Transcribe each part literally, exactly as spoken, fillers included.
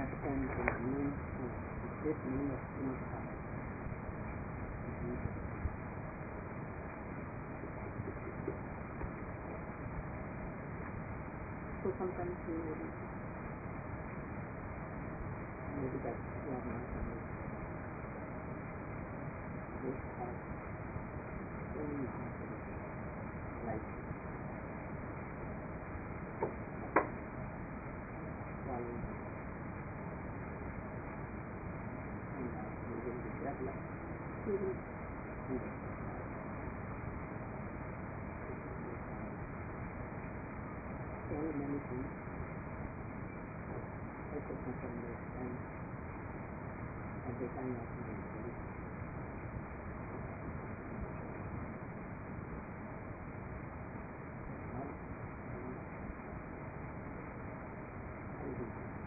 understand the meaning of this meaning of inside. So sometimes you maybe maybe that you are not aware. This has only like while and uh, we will be developed, we will do it. So many things I could not understand at the time of the study. Now, I do.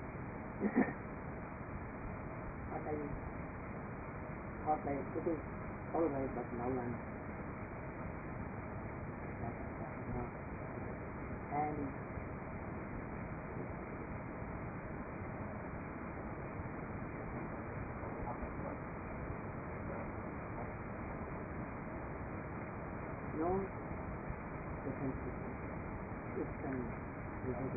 But I thought like it is all right, but now I'm now and no difference it's an reality.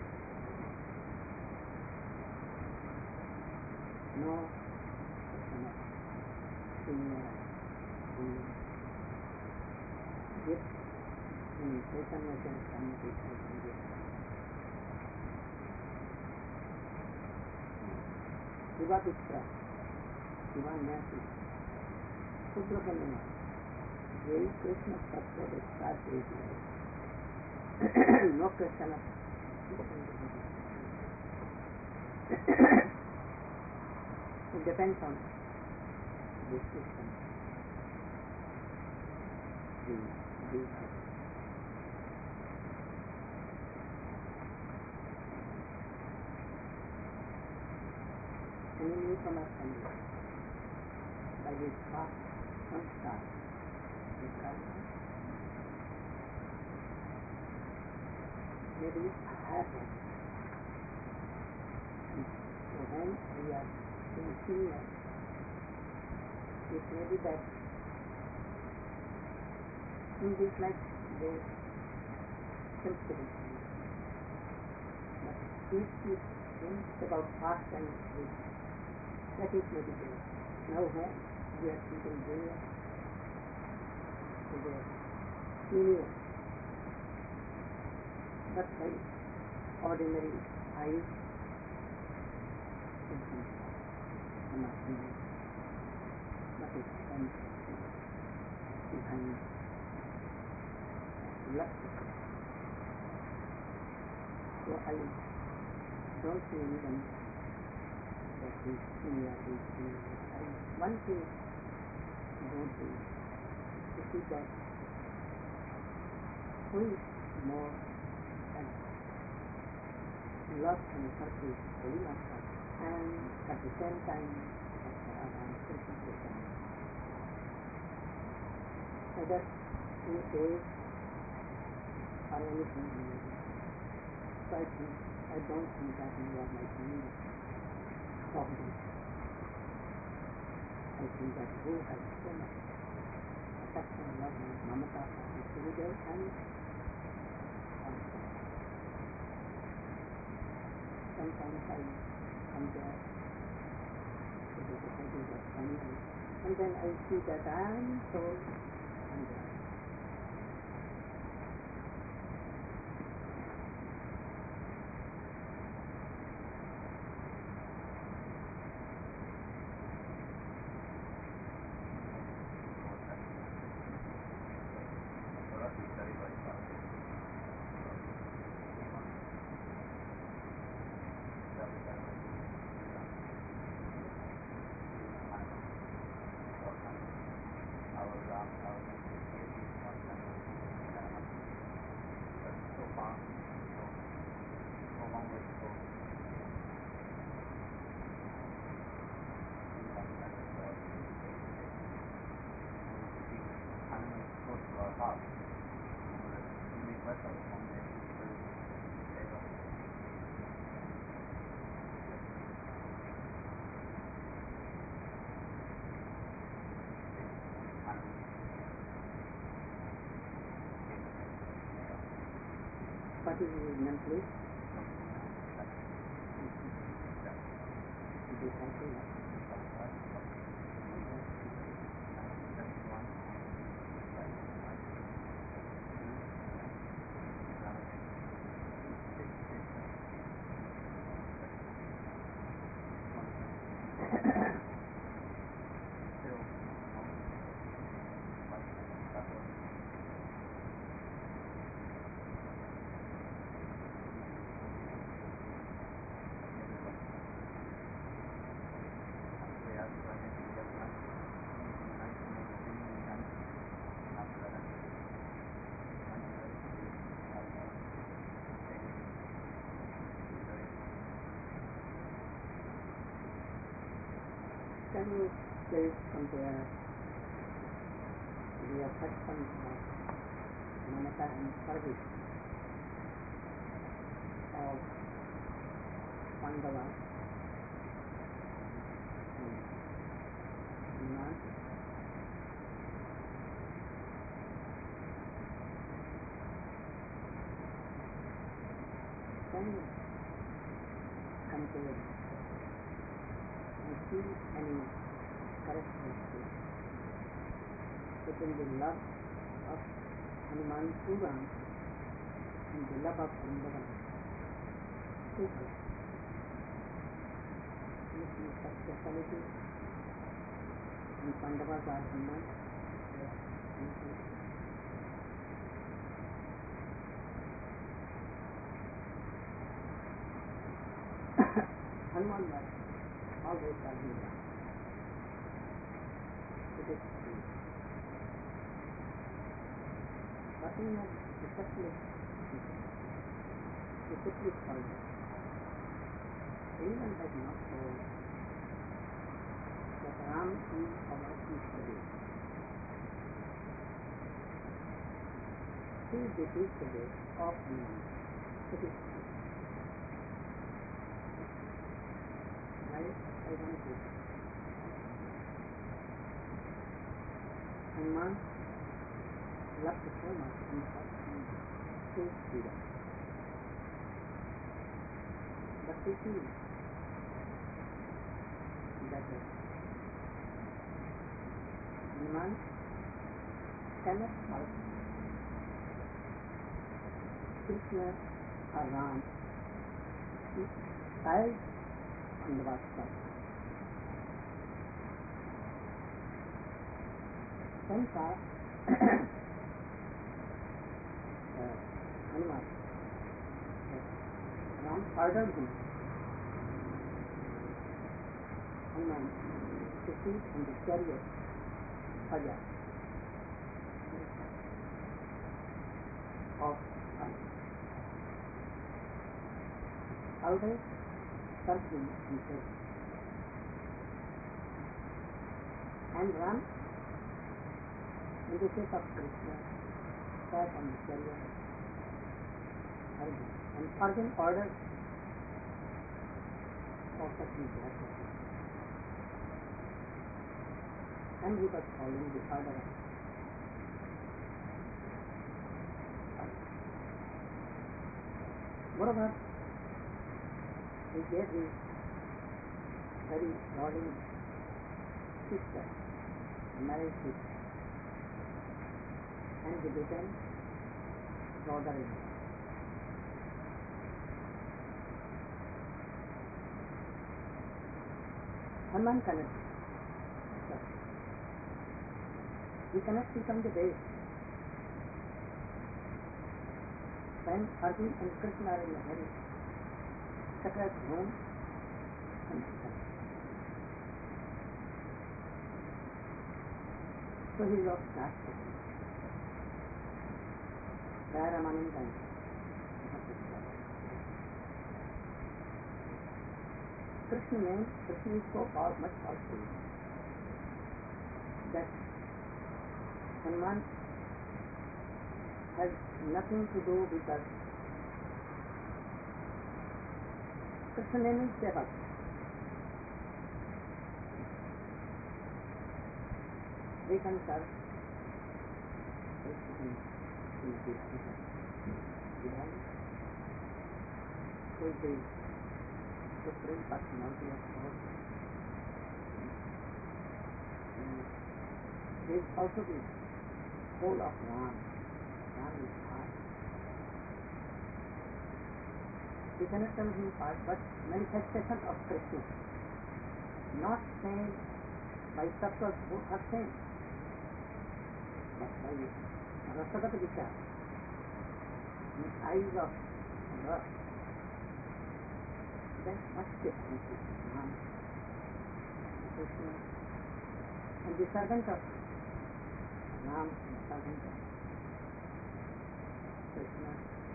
No in in this in Chaitanya Charitamrita in this Shivapitra Shivanyasi Subramanya Very Krishna Tattva describes his life. No question of it depends on this system. The, the, any newcomer can do by his past samskar. Maybe happen. So when we are sincere, it may be that in this life there is sensitivity. But if you think about past and future, that is meditation. Now when we are thinking junior, to the senior, but by ordinary eyes, cannot see what is and behind lust. So I don't see anyone that is senior, is senior. I want to go to to see that who is more and love and purpose Holy Master, and at the same time around Krishna. Whether he is or anything, so I think I don't think that you are my need problem. I think that who has so much affection, love and mamata is Gurudev and sometimes I come there to the devotees of family, and then I see that I am so under. What is his name, please? Can you please compare the affection of Mamata and service of Pandava and Hanuman? Can you compare and see any characteristics between the love of Hanuman to Ram and the love of Pandava to Krishna? Any such speciality in Pandavas or Hanuman? Yes. Hanuman was always serving Ram. It is true. But in a disciplic disciplic order, anyone has not told that Ram is our Ishwari. He is the Ishwari of Hanuman. It is true. I, I want to Hanuman loved so much in his freedom. But we see that Hanuman cannot help Krishna or Ram child Pandavas son. Hence our uh, Hanuman, Ram ordered him, Hanuman, to sit in the chariot Bhaja of fire. Always serve him in prayer. And Ram, in the case of Krishna, sat on the chariot Arjun, and Arjun ordered for such blessing. And he was following the order of moreover, he gave his very loving sister, married sister, and he became daughter-in-law. Hanuman cannot serve. He cannot sit on the bed. When Arjun and Krishna are in a very separate room, so he lost that. There are many times. Krishna name, Krishna is so power, much powerful that Hanuman has nothing to do with us. Krishna name is Seva. We can serve Krishna in the who is the Supreme Personality of God. He is also the soul of Ram. Ram is heart. We cannot tell him part, but manifestation of Krishna. Not same by subtle, both are same. But by Rasagat Vichar, in the eyes of Ras, there is much difference between Ram, Krishna, and the servant of Ram and the servant of Krishna.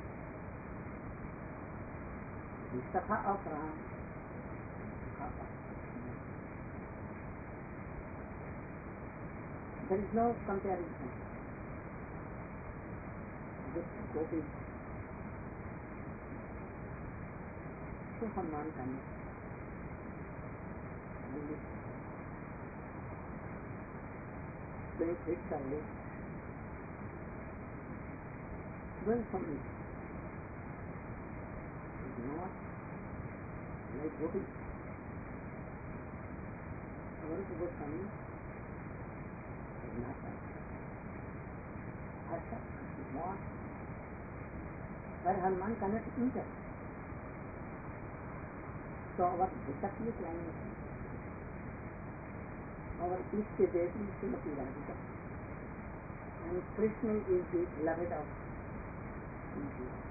The Sakha of Ram, Sakha of Krishna. There is no comparison with gopis. So Hanuman can only doing tricks away, doing something is not like gopis. Our Goswami is not like Asha is not where Hanuman cannot enter. So our Vishakti is lying with him. Our Ishta Devi is Srimati Radhika. And Krishna is the beloved of Srimati Radhika.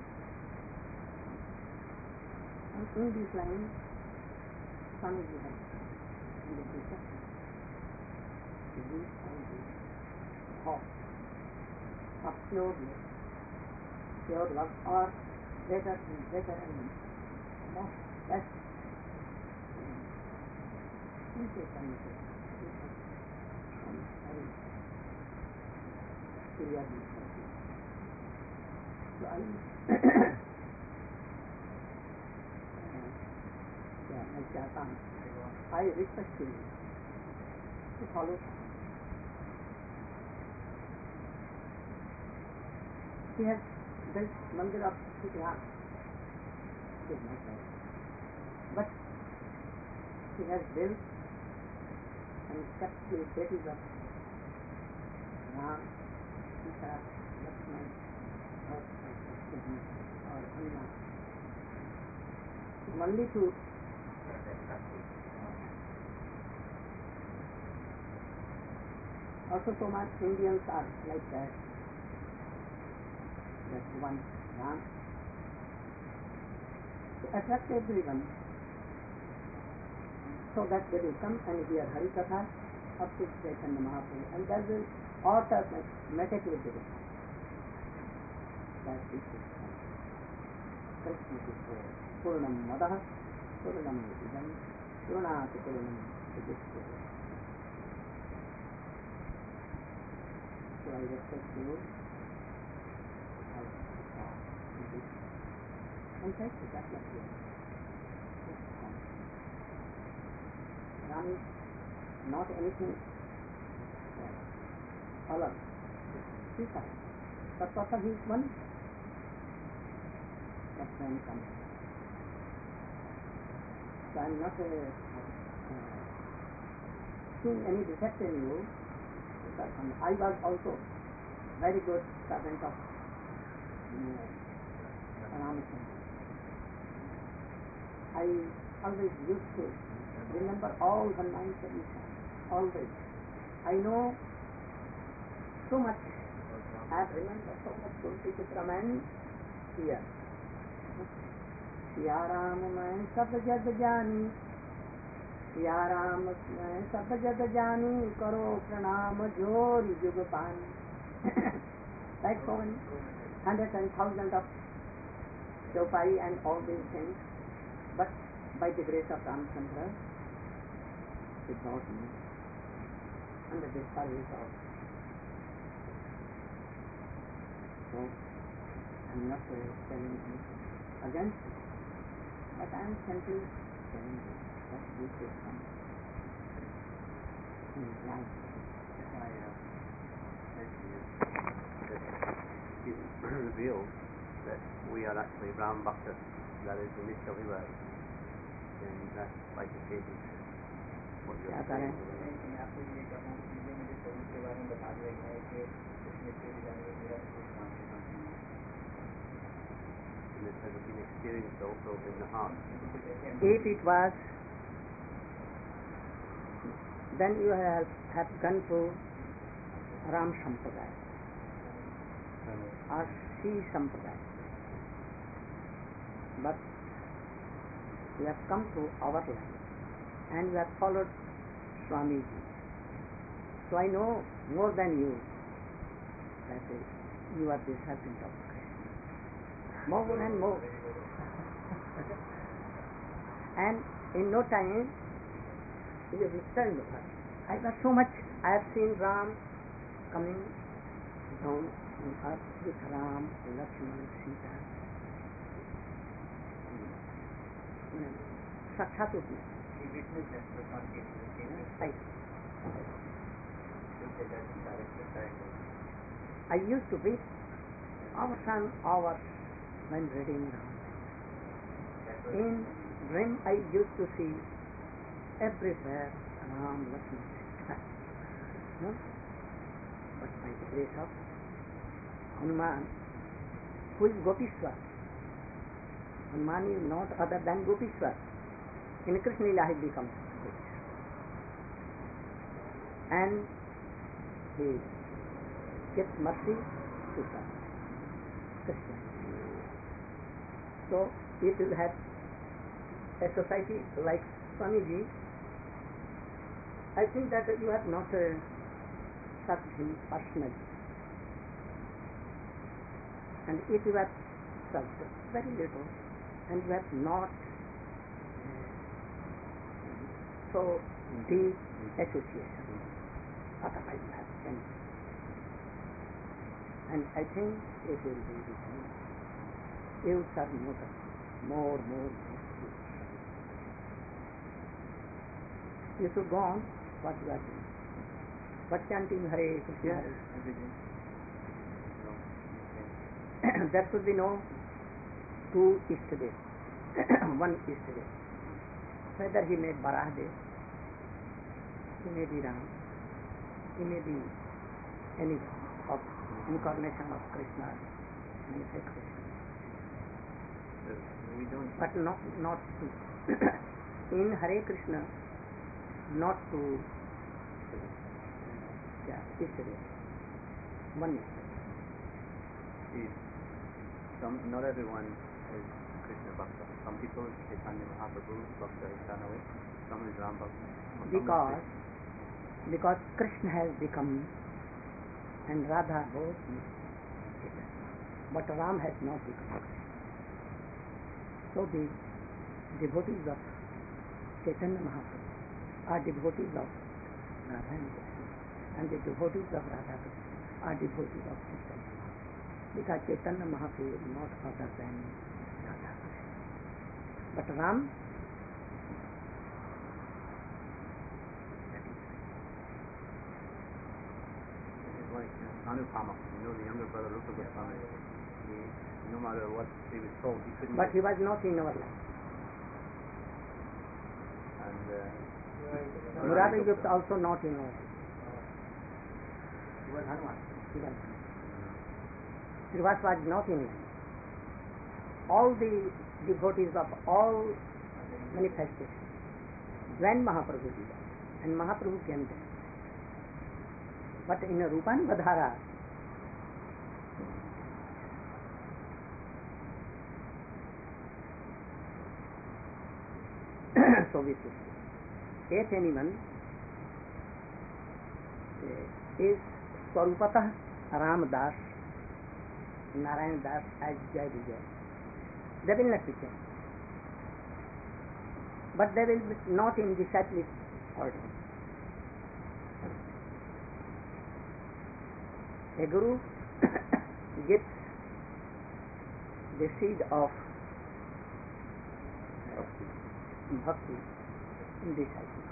And in this line, Swamiji has indicated these are the thoughts of pure love, pure love, or better and better and more best. In case I may say, this is um, very clearly spoken. So I, yeah, I चाहता हूँ, I request you to follow. He has built Mandir of Sitihar. It is not right. But he has built and kept the statues of Ram, Sita, Lakshman, or Hanuman. Only to also so much Indians are like that. That one Ram to attract everyone, so that they will come and hear Hari Katha up to Chaitanya Mahaprabhu, and that will automatically begin. That is it. Krishna is there. Purnam Madaha, Purnam Idam, Purnati Purnam Idam. So I respect you. And try to that like you. Ram is not anything uh, other. Sita. But also he is one. That man comes. So I am not uh, uh, seeing any defect in you. I was also very good servant of uh, Ramachandra. I always used to remember all the nine traditions, always. I know so much, I have remembered so much Tulsi Chitraman here. Ya Ram main sab jad jani, Ya Ram main sab jad jani, karo pranam jori jug pani. Like so many hundreds and thousands of Chaupai and all these things. But by the grace of Ramchandra, it brought me under the service of. So, I am not uh, telling anything against it, but I am simply telling you that we should come in life. If I uh, mention you that you revealed that we are actually Ram Bhaktas, that is the Nitya Vivar, then that's like the case is what you're क्या saying. करें? मैं आपको ये कहना हूँ कि ये मुझे स्वरूप के बारे में बता दिया गया है कि इसमें से भी जाने मेरा स्वरूप नाम के साथ है। And this has been experienced also in the heart. If it was, then you have, have gone to Ram Sampradaya or Sri Sampradaya. But you have come to our land and you have followed Swamiji. So I know more than you that you are the servant of Krishna. More and more. And in no time you returned. I was so much, I have seen Ram coming down on earth with Ram, Lakshmana, Sita. साक्षात रूप में I used to read hours and hours when reading Ram. In dream I used to see everywhere Ram, Lakshmana, Sita. No? But by the grace of Hanuman, who is Gopishwar, Hanuman is not other than Gopishwar. In Krishna Lila he becomes Gopishwar. And he gives mercy to Krishna. So if you have a society like Swamiji, I think that you have not uh, served him personally. And if you have served very little, and you have not uh, so deep association, otherwise you have done. And I think it will be the same. You will serve more, more, more, more. You should go on what you are doing. But chanting Hare Krishna, Yes, every day. there should be no two Ishtadev, one Ishtadev. Whether he may Varahadev, he may be Ram, he may be any of incarnation of Krishna, manifest Krishna. We don't. But not not to in Hare Krishna, not to yeah, Ishtadev, one Ishtadev. See, some, not everyone is Krishna Bhakta. Some people, Chaitanya Mahaprabhu, Bhakta Ishanaway, some is Ram Bhakta. Because, because Krishna has become and Radha both Chaitanya. But Ram has not become Krishna. So the devotees of Chaitanya Mahaprabhu are devotees of Radha and Krishna. And the devotees of Radha Krishna are devotees of Chaitanya Mahaprabhu. Because Chaitanya Mahaprabhu is not other than Radha Krishna. But Ram, It's like uh, Anupama, you know, the younger brother Rupa Goswami. He, no matter what he was told, he couldn't. but he was not in our life. And uh, Murari Gupta also not in our life. He was Hanuman. He was not. Srivas was not in life. All the devotees of all manifestations, when Mahaprabhu did, and Mahaprabhu came there. But in a Rupanubadhara, so we should say, if anyone uh, is Swarupatah Ramdas, Narayan Das as Jai Vijay, they will not be changed. But they will be not in disciplic order. A guru gives the seed of bhakti in disciple.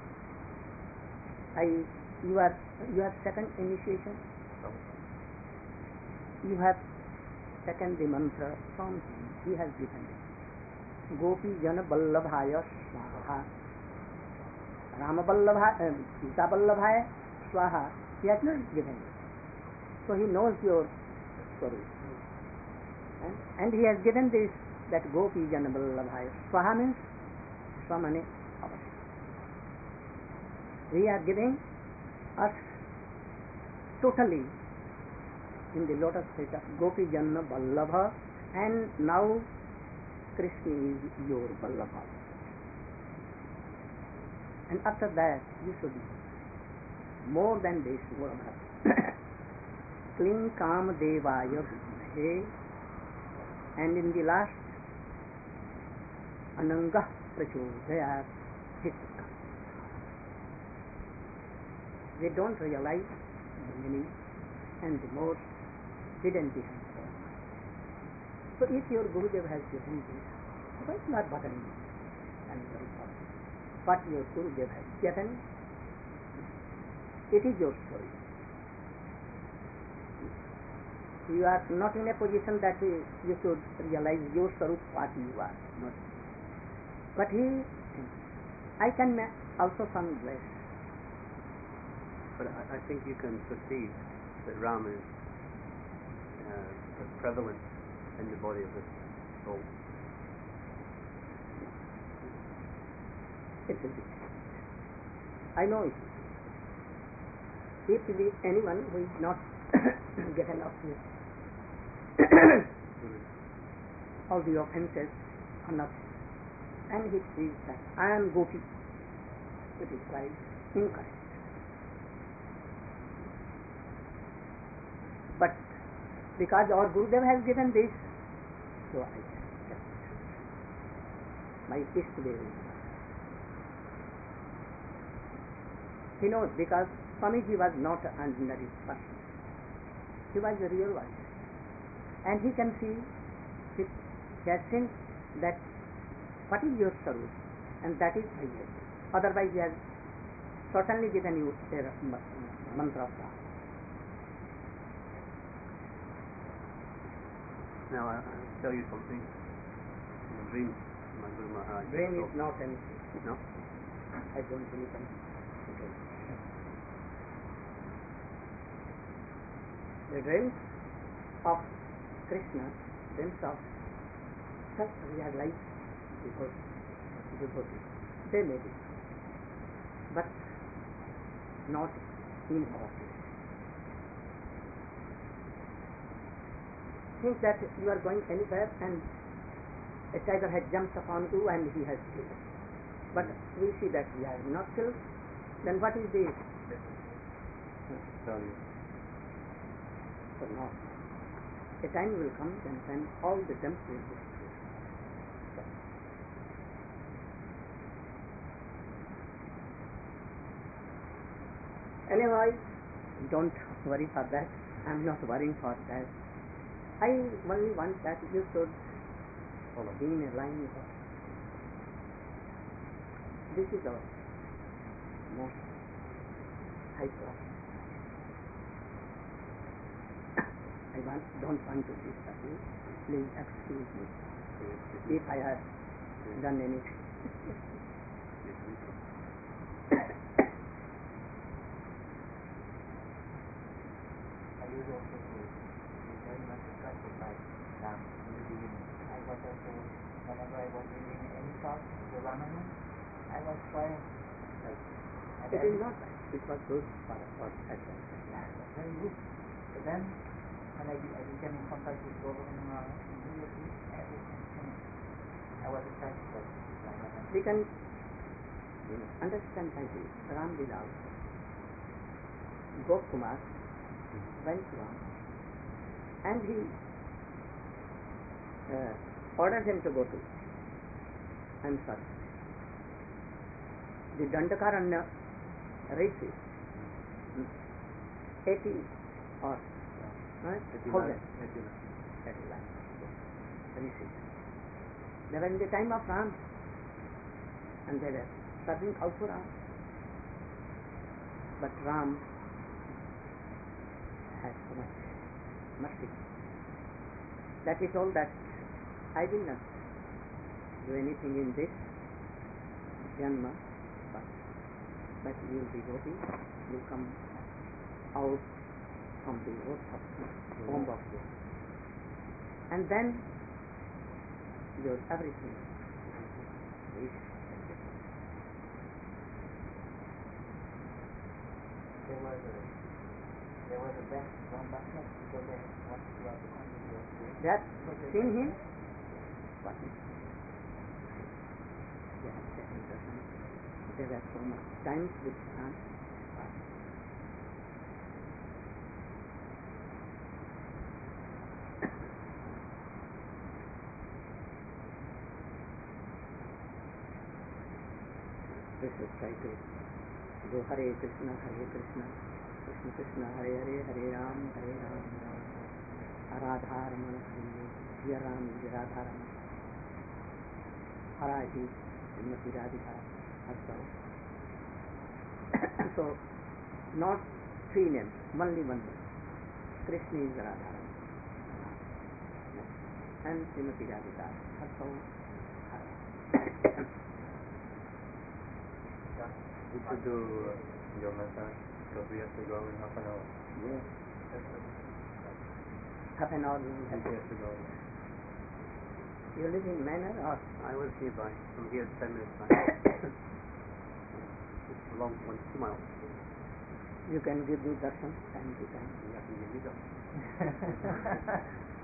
I, you are, you have second initiation. You have taken the mantra from him. He has given it. Gopi Jana Vallabhaya Swaha. Rama Vallabhaya, Sita Vallabhaya Swaha. He has not given it. So he knows your story. And, and he has given this, that Gopi Jana Vallabhaya. Swaha means Swamane Avasya. We are giving us totally in the lotus feet of Gopi Jana Vallabha, and now Krishna is your Vallabha. And after that you should more than this Vallabha. Kling Kam Devaya Vidhe, and in the last Ananga Prachodayat Hitka. They don't realize the meaning and the more hidden behind the mind. So if your Gurudev has given this, why not bothering me? And very important. What your Gurudev has given, it is your story. You are not in a position that you should realize your Sarup what you are. Not. But he, I can also some bless. But I, I think you can perceive that Ram is uh, prevalent in the body of the soul. It will be. I know it. If it is anyone who is not given up with all the offences are not, and he sees that I am Gopi, it is quite incorrect. But because our Gurudev has given this, so I can accept my Ishtadev. He knows, because Swamiji was not an ordinary person. He was a real one. And he can see, he has seen that what is your service, and that is why he has. Otherwise he has certainly given you a mantra of God. Now I, I'll tell you something. In a dream, my Guru Maharaj. Dream is not anything. No? I don't believe in it. The dreams of Krishna, dreams of such realized devotees, they may be, but not important. Think that you are going anywhere and a tiger has jumped upon you and he has killed. But we see that we are not killed, then what is the Value. So no. A time will come when, when all the dumps will be destroyed. Anyway, don't worry for that. I am not worrying for that. I only want that you should follow be in a line with us. This is our most high class. I want, don't want to disturb you. Please excuse me if I have done anything. I used also to be very much attracted by Ram in the beginning. I was also, whenever I was reading any thought, the Ramayana, I was trying. It is not right. It was good for for that. Yeah, it was very good. But then, when I, I became in contact with Govardhan Maharaj, immediately everything changed. I was attracted by Ramayana. We can you know, understand by this. Ram Lila also. Gokumar went to Ram and he uh, ordered him to go to, I'm sorry, the Dandakaranya races, eighty or right, thousand races. They were in the time of Ram and they were serving cow for Ram. But Ram had so much mercy that is all that I will not do anything in this Janma, but, but you will be Gopi, you come out from the earth of the womb of you. And then your everything is There was a there was a best one Bhakta because they wanted to have the quantity of food. that seen him. What is yeah, second person. There were so much times with sun. This is try to go Hare Krishna, Hare Krishna, Krishna Krishna, Hare Hare, Hare Ram, Hare Ram, Radha Ramana, Hare Jaya Ram, Jaya Radha Ramana, Hara Ji, Srimati Radhika, also. So, not three names, only one name. Krishna is Radha Ramana, and Srimati Radhika, also. We should do uh, your massage because we have to go in half an hour. Yes. Half an hour we will We have have to go. You live in Manor or? I was nearby. From here, ten minutes back. It's a long one, two miles. You can give me darshan time to time. You have to give me that.